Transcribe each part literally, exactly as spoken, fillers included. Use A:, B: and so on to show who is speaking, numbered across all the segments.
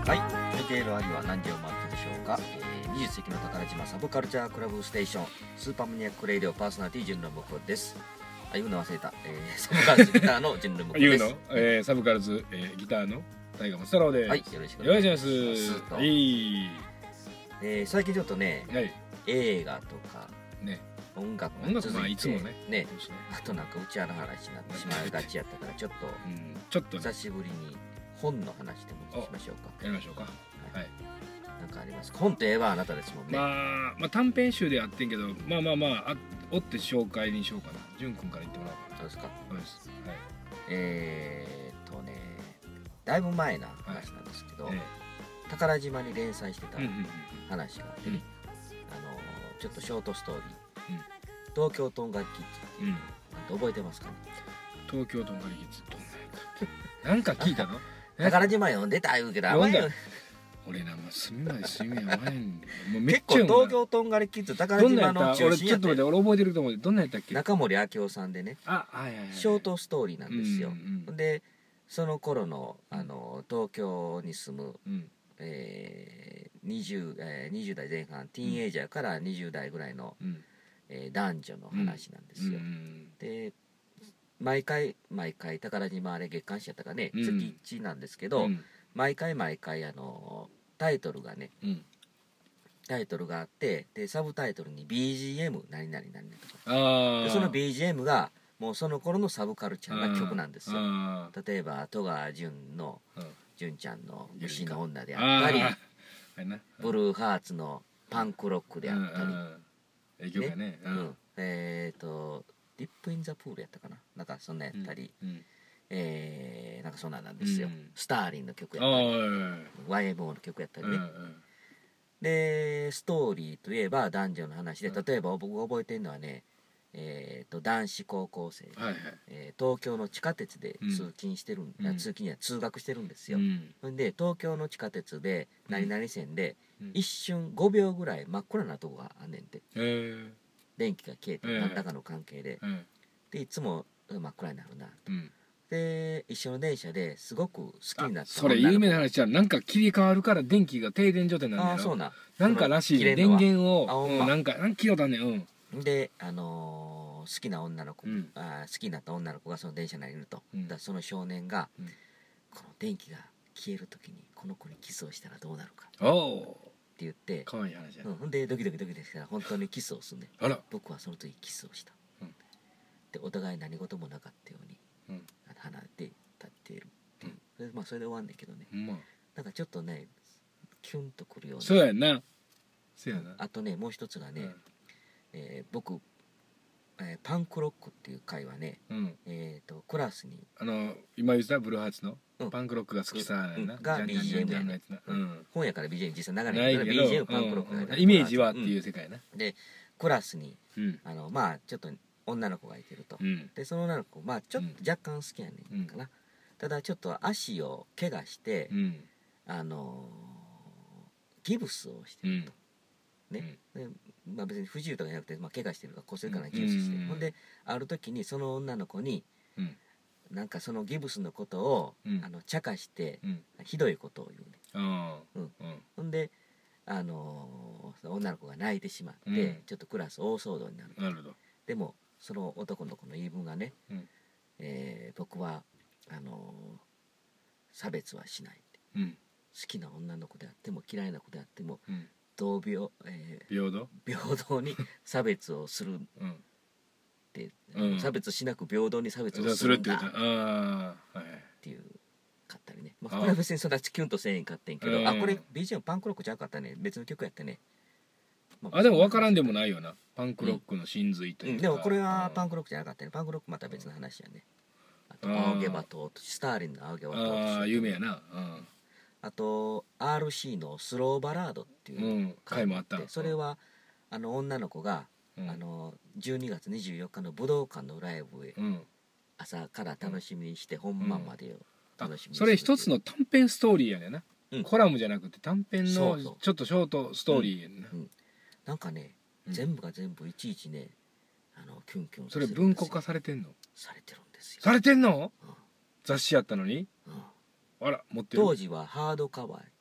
A: はい、寝ている兄は何時を待ってでしょうか、えー、にじゅっ世紀の宝島サブカルチャークラブステーションスーパーマニアックレイディオパーソナリティ純論木です。あ、言うの忘れた、えー、サブカルズギターの純論木です。
B: 言うの、えー、サブカルズ、えー、ギターの大河松太郎です。
A: はい、よろしくお願いします。
B: よろしくお願いします。はい、
A: えー、最近ちょっとね、はい、映画とかね、音楽が続いて、
B: 音楽はいつもね、ね、
A: あとなんかうちわの話になってしまいがちやったからちょっと、うん、
B: ちょっと、ね、
A: 久しぶりに本の話でもしましょうか。
B: やりましょうか。はい。はい、
A: なんかあります。本といえばあなたですもんね。
B: まあ、まあ短編集でやってんけど、まあまあまあ、あ追って紹介にしようかな。淳君から言ってもらおうかな。
A: そうですか。
B: そうです。はい。
A: えー、っとね、だいぶ前な話なんですけど、はい、えー、宝島に連載してた話があってね、うんうんうん、あのちょっとショートストーリー、うん、東京とんがりキッズ、うん、なんて覚えてますかね。
B: 東京とんがりキッズどんなやったなんか聞いたの
A: 宝島読んでた言うけど、
B: 読んだ俺な、もう隅まで隅まで合わへんもうめっちゃ
A: 結構東京とんがりキッズ宝島の中心やった。
B: 俺ちょっと待って、俺覚えてると思う。どんなやったっけ。
A: 中森明夫さんでね、
B: あ、はいはいはい、
A: ショートストーリーなんですよ、
B: うんうん、
A: でその頃のあの東京に住む、うん、えー 20, えー、にじゅう代前半ティーンエイジャーからにじゅう代ぐらいの、うん、えー、男女の話なんですよ、うんうん、で毎回毎回宝島あれ月刊誌やったかね、うん、月いちなんですけど、うん、毎回毎回あのタイトルがね、うん、タイトルがあって、でサブタイトルに ビージーエム 何々何々とか、あでその ビージーエム がもうその頃のサブカルチャーな曲なんですよ。例えば戸川純の純ちゃんの虫の女であったり、ブルーハーツのパンクロックであったり、
B: 影響がね、
A: うん、えっ、ー、とディップインザプールやったかな、なんかそんなやったり、うんうん、えー、なんかそんなんなんですよ、うん、スターリンの曲やったり ワイエムオー の曲やったりね、うんうん、でストーリーといえば男女の話で、例えば僕が覚えてるのはね、えー、と男子高校生、はいはい、えー、東京の地下鉄で通勤してる、うん、通勤や通学してるんですよ、うん、で東京の地下鉄で何々線で、うん、一瞬ごびょうぐらい真っ暗なとこがあんねんて、うん、電気が消えて何らかの関係で、うん、でいつも真っ暗になるなと、うん、で一緒の電車ですごく好きになった。
B: それ有名な話じゃん。なんか切り替わるから電気が停電状態になるんだよ。
A: ああそうな、
B: なんからしいね、電源を、うん、なんかなんか切ろうだね、
A: うん、であのー、好きな女の子、うん、あ好きになった女の子がその電車内にいると、うん、だその少年が、うん、この電気が消える時にこの子にキスをしたらどうなるかって言って、
B: かわいい話や、
A: うん、でドキドキドキドキしたら本当にキスをするね。
B: あら、僕
A: はその時キスをした、うん、でお互い何事もなかったように、うん、離れて立っているっていう、うん、でまあそれで終わんねんけどね、まあ、なんかちょっとねキュンとくるような。
B: そうやな、そうやな。
A: あとねもう一つがね、うん、えー、僕、えー、パンクロックっていう会はね、うん、えー、とクラスに
B: あの今言ってたブルーハーツの、うん、パンクロックが好きさやな、うん、
A: が ビージーエム やね、うん、本やから ビージーエム 実際流れ
B: ないけど
A: ビージーエム パンクロックが、
B: うんうん、イメージはっていう世界やな、
A: うん、でクラスに、うん、あのまあちょっと女の子がいてると、うん、でその女の子まあちょっと若干好きやねんかな、うん、ただちょっと足を怪我して、うん、あのー、ギブスをしてると、うん、ね、でまあ、別に不自由とかじゃなくて、まあ、怪我してるから骨折からギブスしてる、うん、ほんである時にその女の子に、うん、なんかそのギブスのことを、うん、あの茶化して、うん、ひどいことを言うね、うんうん、ほんであのー、女の子が泣いてしまって、うん、ちょっとクラス大騒動になる。
B: なるほど。
A: でもその男の子の言い分がね、うん、えー、僕はあのー、差別はしないって、うん、好きな女の子であっても嫌いな子であっても、うん、同平、えー、
B: 平等
A: 平等に差別をするって、うん、差別しなく平等に差別をするんだっていうかったりね、まあ、これは別にそんなキュンとせえへんかってんけど、あ、あこれ ビージーエム パンクロックじゃなかったね、別の曲やってね、
B: まあ、あでも分からんでもないよな、パンクロックの真髄というか、
A: うん、でもこれはパンクロックじゃなかったね、パンクロックまた別の話やね。あと青毛羽とスターリンの青毛羽と、
B: ああ有名やな、うん、
A: あと アールシー のスローバラードっていう
B: 回もあって、
A: それはあの女の子が、うん、あのじゅうにがつにじゅうよっかの武道館のライブへ、うん、朝から楽しみにして本番までを楽しみにする、
B: それ一つの短編ストーリーやねんな、うん、コラムじゃなくて短編のちょっとショートストーリーやねんな、うんうん、
A: なんかね、うん、全部が全部いちいちね、あのキュンキュン
B: それ文庫化されてんの？
A: されてるんですよ。
B: されてんの？うん、雑誌やったのに、うん、あら持ってる。
A: 当時はハードカバーって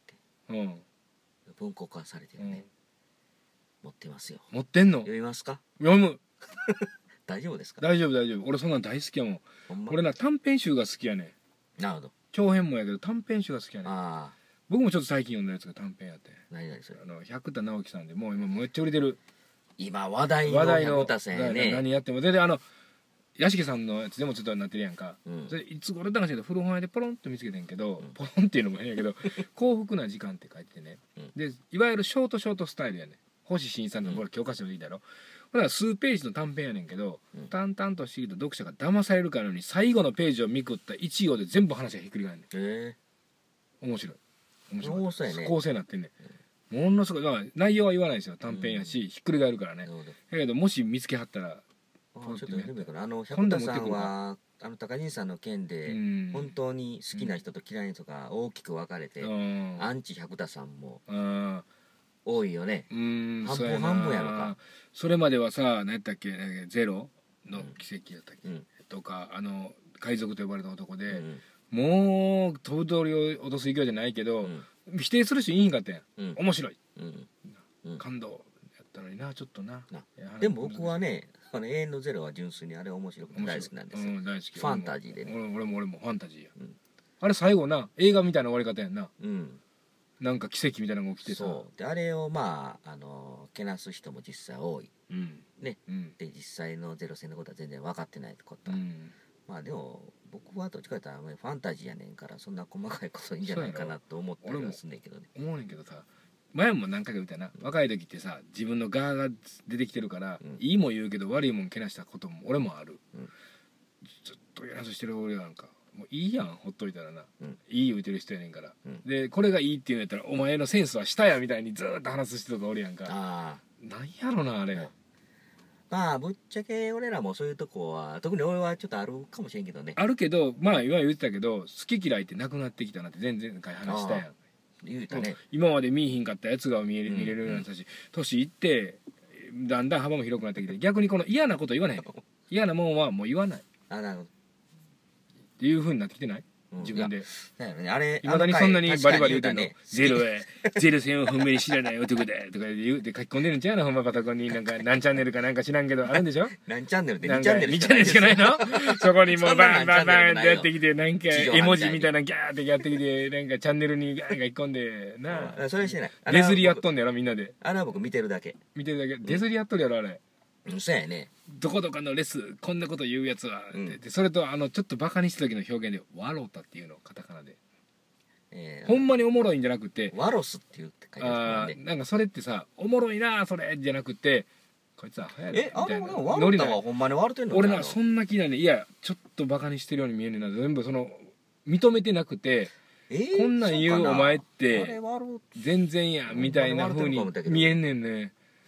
B: うん
A: 文庫化されてるね、持ってますよ。
B: 持ってんの？
A: 読みますか？
B: 読む。
A: 大丈夫ですか？
B: 大丈夫大丈夫。俺そんなん大好きやもん。
A: ほんま？
B: 俺な短編集が好きやね
A: ん。なるほど。
B: 長編もやけど短編集が好きやねん。
A: ああ。
B: 僕もちょっと最近読んだやつが短編やって。
A: 何々それ？
B: あの百田直樹さんでもう今めっちゃ売れてる。
A: 今話題の
B: 話題の
A: 百田さんやね。
B: 何やっても全然あの屋敷さんのやつでもちょっとなってるやんか、うん、それいつ頃だかしら古本屋でポロンと見つけてんけど、うん、ポロンっていうのも変やけど幸福な時間って書いててね、うん、でいわゆるショートショートスタイルやね。星新一さんのこれ教科書でいいだろ、うん、ほら数ページの短編やねんけど、うん、淡々としてきた読者が騙されるかのように最後のページをめくった一行で全部話がひっくり返るねん。へえ、面白い面白い構成、ね、構成になってんねん、うん、ものすごい、まあ、内容は言わないですよ短編やし、うん、ひっくり返るからね。だけどもし見つけはったら
A: あちょっと読んでみようかな。あの百田さんはあの高人さんの件で、うん、本当に好きな人と嫌いな人が大きく分かれて、うん、アンチ百田さんも多いよね。うん半分半分やろか。
B: それまではさ何やったっけゼロの奇跡やったっけ、うん、とかあの海賊と呼ばれた男で、うん、もう飛ぶ鳥を落とす勢いじゃないけど、うん、否定する人いいんかってん、うん、面白い、うんうん、感動やったのになちょっとな。
A: でも僕はねあの永遠のゼロは純粋にあれ面白くて大好きなんですよ、うん、大好き。ファンタジーでね。
B: 俺も俺も俺もファンタジーや、うん、あれ最後な映画みたいな終わり方やんな、うん、なんか奇跡みたいなのが起きてさ。
A: そうであれをまああのけなす人も実際多い、うんねうん、で実際のゼロ戦のことは全然分かってないことは、うん、まあでも僕はどっちかというとファンタジーやねんからそんな細かいこといいんじゃないかなと思ったりはすんねんけどね。
B: 思うねんけどさ前も何回か言ったな、若い時ってさ自分の側が出てきてるから、うん、いいもん言うけど悪いもんけなしたことも俺もある、うん、ずっとやらせしてる俺なんかもういいやんほっといたらな、うん、いい言うてる人やねんから、うん、でこれがいいって言うんやったらお前のセンスは下やみたいにずっと話す人とかおるやんか。あなんやろなあれ、うん、
A: まあぶっちゃけ俺らもそういうとこは特に俺はちょっとあるかもしれんけどね。
B: あるけどまあ今言ってたけど好き嫌いってなくなってきたなって全然回話したやん。
A: 言うたね、
B: 今まで見えひんかったやつが見え、見れるようになったし、年いってだんだん幅も広くなってきて逆にこの嫌なこと言わない嫌なもんはもう言わない
A: あなるほど
B: っていう風になってきてない、うん、自分で
A: いあれ
B: いまだにそんなにバリバリ言うてんの、ね、ゼロへゼロ戦を踏んめに知らない男でとか言うて書き込んでるんちゃうのほんまパタコンになんか何チャンネルかなんか知らんけどあるんでしょ
A: 何チャンネルってにチャンネル
B: しかないしかないのそこにもうバンバンバンってやってきてなんか絵文字みたいなギャーってやってきてなんかチャンネルにガンガン書き込んでな
A: あそれしてない
B: デズリやっとんねやろみんなで。
A: あれは僕見てるだけ
B: 見てるだけデズリやっとるやろあれ。
A: うんそうやね。
B: どこどこのレスこんなこと言うやつは、うん、でそれとあのちょっとバカにした時の表現で「ワロタ」っていうのカタカナで、えー、ほんまにおもろいんじゃなくて
A: 「ワロス」って言って書いてあ
B: るんでなんかそれってさおもろいなそれじゃなくてこいつは
A: 流行るえあれワロタはほんまに笑ってんの？
B: 俺なそんな気ないね。いやちょっとバカにしてるように見えるな全部その認めてなくて、えー、こんなん言うお前って全然やみたいな風に見えんねんね。うん、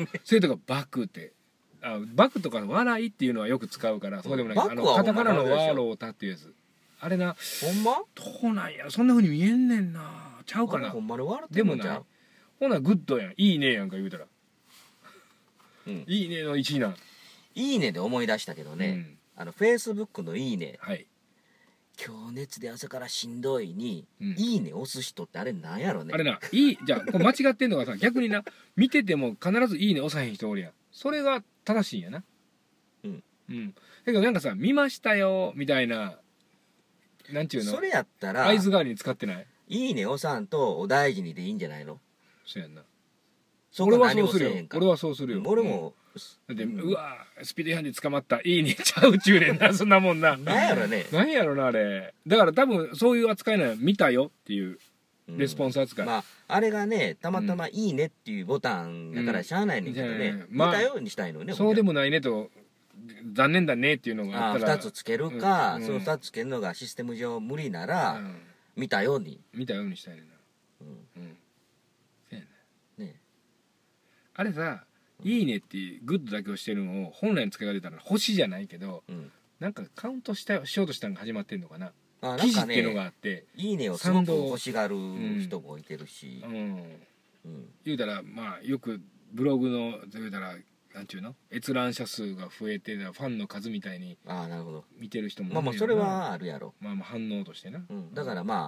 B: それとかバクってあバクとか笑いっていうのはよく使うからそうでもないあのカタカナのワーロータっていうやつあれな
A: ほんま
B: どうなんやそんな風に見えんねんなちゃうかな。
A: ほんまに笑って
B: でもなほなグッドやんいいねやんか言うたら、うん、いいねのいちいなん
A: いいねで思い出したけどね、うん、あのフェイスブックのいいね、はい、今日熱で朝からしんどいに、うん、いいね押す人ってあれなんやろね。
B: あれないいじゃあこれ間違ってんのがさ逆にな見てても必ずいいね押さへん人おるやん。それが正しいんやな。うんうんだけどなんかさ見ましたよみたいななんちゅうの
A: それやったら
B: 合図代わりに使ってない
A: いいね押さんとお大事にでいいんじゃないの。
B: そうやんな。俺はそうするよ俺はそうするよ。
A: 俺も、
B: うん、だって、うわスピード違反で捕まったいいねちゃうちゅうねんなそんなもんな。
A: なんやろね
B: なんやろなあれ。だから多分そういう扱いなの見たよっていうレスポンス扱い、
A: うん、まああれがねたまたま「いいね」っていうボタンだからしゃあないねんけどね、うん、見たようにしたいのね。
B: そうでもないねと残念だねっていうのがあったら
A: ふたつつけるか、うん、そのふたつつけるのがシステム上無理なら、うん、見たように
B: 見たようにしたいねんな。うんうんそうやねねあれさ「いいね」っていうグッドだけをしてるのを本来の使い方で言ったら星じゃないけど、うん、なんかカウントしたしようとしたのが始まってんのかな。
A: あ
B: 記事っていうのがあって
A: 「いいね」をすごく欲しがる人もいてるし、うんうん
B: うん、言うたらまあよくブログの言うたらなんちゅうの閲覧者数が増えてファンの数みたいに見てる人もいるよな。
A: まあまあそれはあるやろ。
B: まあまあ反応としてな、
A: うん、だからまあ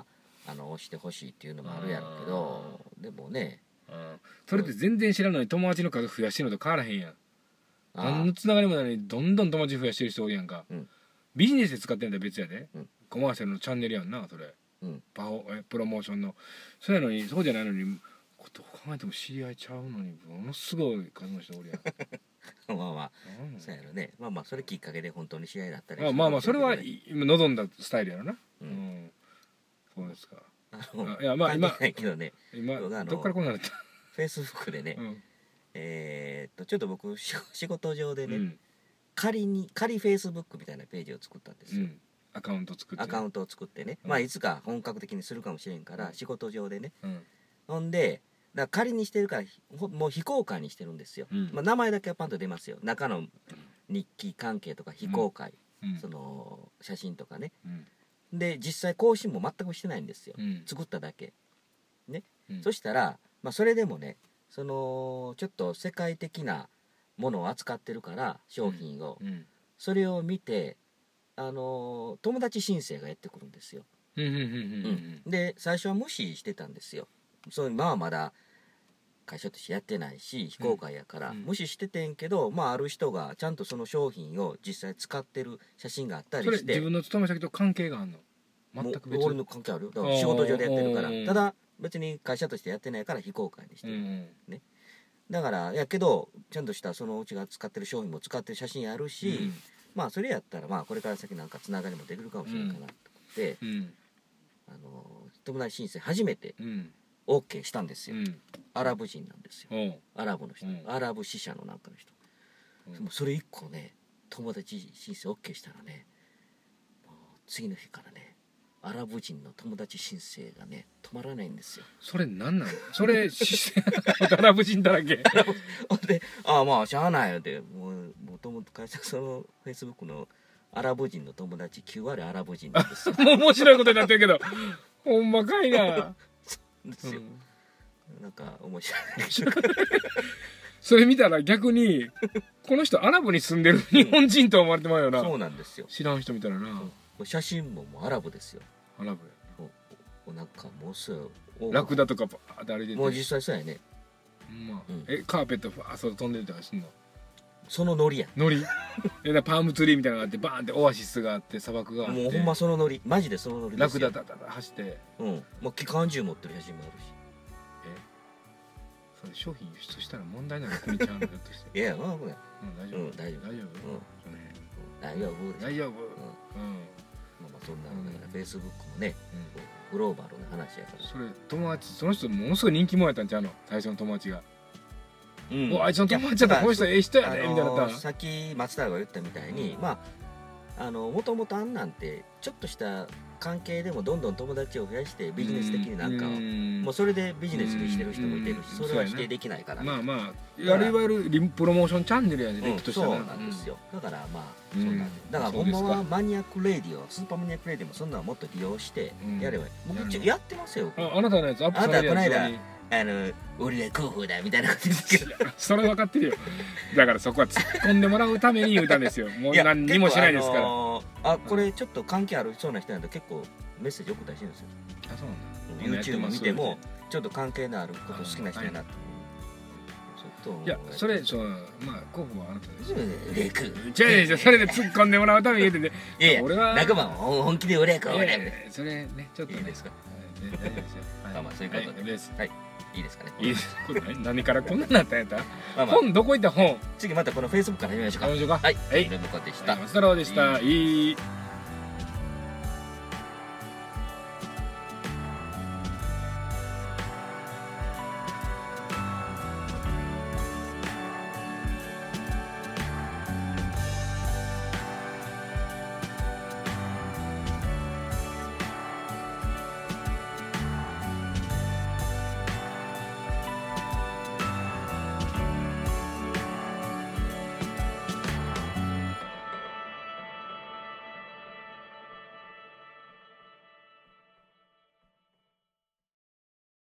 A: あの押してほしいっていうのもあるやろうけど、でもね、
B: うん、それって全然知らんのに友達の数増やしてるのと変わらへんやん。何のつながりもないのにどんどん友達増やしてる人おるやんか、うん、ビジネスで使ってんだら別やで、うん、コマーシャルのチャンネルやんなそれ、うん、パフォえプロモーションのそうやのにそうじゃないのにどう考えても知り合いちゃうのにものすごい数の人おるやん
A: まあまあ、うん、そうやろね。まあまあそれきっかけで本当に試合だったり、
B: ね、まあまあそれは今望んだスタイルやろな、うん、うん、そうですか。
A: あいやまあ今ないけどね、今
B: どっからこんなのった
A: フェイスブックでね、うん、えー、っとちょっと僕仕事上でね、うん、仮に仮フェイスブックみたいなページを作ったんですよ、うん、
B: アカウント作って、
A: アカウントを作ってね、うん、まあいつか本格的にするかもしれんから、うん、仕事上でね、うん、ほんでだから仮にしてるからもう非公開にしてるんですよ、うん、まあ、名前だけはパンと出ますよ。中の日記関係とか非公開、うん、その写真とかね、うん、で実際更新も全くしてないんですよ、うん、作っただけね、うん、そしたら、まあ、それでもねそのちょっと世界的なものを扱ってるから商品を、うんうん、それを見てあの友達申請がやってくるんですよ、うん、で最初は無視してたんですよ。そうまあまだ会社としてやってないし非公開やから、うん、無視しててんけど、まあ、ある人がちゃんとその商品を実際使ってる写真があったりして。
B: それ自分の勤め先と関係があるの？
A: 全く別。俺の関係あるよ。だから仕事上でやってるから。ただ別に会社としてやってないから非公開にしてる、うんね、だからやけどちゃんとしたそのうちが使ってる商品も使ってる写真あるし、うん、まあそれやったらまあこれから先なんかつながりもできるかもしれないかなと思って、うん、あの友達申請初めて OK したんですよ、うん、アラブ人なんですよ、うん、アラブの人、うん、アラブ支社のなんかの人、うん、それ一個ね友達申請 OK したらね次の日からねアラブ人の友達申請がね止まらないんですよ。
B: それなんなの？それアラブ人だらけ。
A: で、ああまあしゃあないよで、もうもともと会社そのフェイスブックのアラブ人の友達きゅう割アラブ人なんですよ。
B: もう面白いことになってるけど、ほんまかいな。
A: そうですよ。うん、なんか面白い。
B: それ見たら逆にこの人アラブに住んでる日本人と思われてまうよな。
A: そうなんですよ。
B: 知らん人見たらな。うん
A: 写真ももうアラブですよ。
B: アラブ
A: おおなんかもうそう
B: ラクダとかバーって歩いてて
A: もう実際そうやね、
B: まあうん、えカーペットファーそ飛んでるとかすんの？
A: そのノリや
B: ノリえパームツリーみたいなのがあってバーンってオアシスがあって砂漠があって
A: もうほんまそのノリマジでそのノリですよ。
B: ラクダだだだ走って
A: うんもう機関銃持ってる写真もあるし
B: えそれ商品輸出したら問題なの国ちゃうのだとして
A: いやまあこれ
B: うん大丈夫、うん、大丈夫大丈夫、うん、
A: 大丈夫
B: 大丈夫うん、うん
A: まあ、そんなフェイスブックもね、うん、グローバルな話やから
B: それ友達その人ものすごい人気者やったんちゃうの最初の友達が、うん、おあいつの友達やったらこの人ええ人やねみたいなった
A: さっき松太郎が言ったみたいに、うん、まああのもともとあんなんてちょっとした関係でもどんどん友達を増やしてビジネス的になんかをもうそれでビジネスにしてる人もいてるしそれは否定できないから、
B: まあまあいわゆるリプロモーションチャンネルやね、
A: うん、そうなんですよ、うん、だからまあそうなんですだからほんまはマニアックレディオスーパーマニアックレディオもそんなのもっと利用してやればいい、うん、僕一応やってますよ、
B: うん、あ, あなたのやつアップされるやつ
A: あなたこの間あの俺は候補だみたいな感じですけど
B: それ分かってるよだからそこは突っ込んでもらうために言うたんですよもう何にもしないですから、あの
A: ー、あこれちょっと関係あるそうな人なんて結構メッセージ送ったりしてるんですよ。
B: あそう
A: なんだ YouTube 見てもちょっと関係のあること好きな人やなって
B: ちょっといやそれそうまあ候補はあなたですよ
A: レク
B: 違う違うそれで突っ込んでもらうために言うてね
A: いやいや俺は仲間本気で売れこ
B: れそれねちょっと
A: いいですか
B: 大丈夫ですよ
A: まあまあそういうことではいいいですかね
B: いいです何からこんなになったんやった本どこ行った本
A: 次またこの Facebook から始めましょうか
B: 始めましょうか
A: はいはいでした
B: 松太郎でしたいい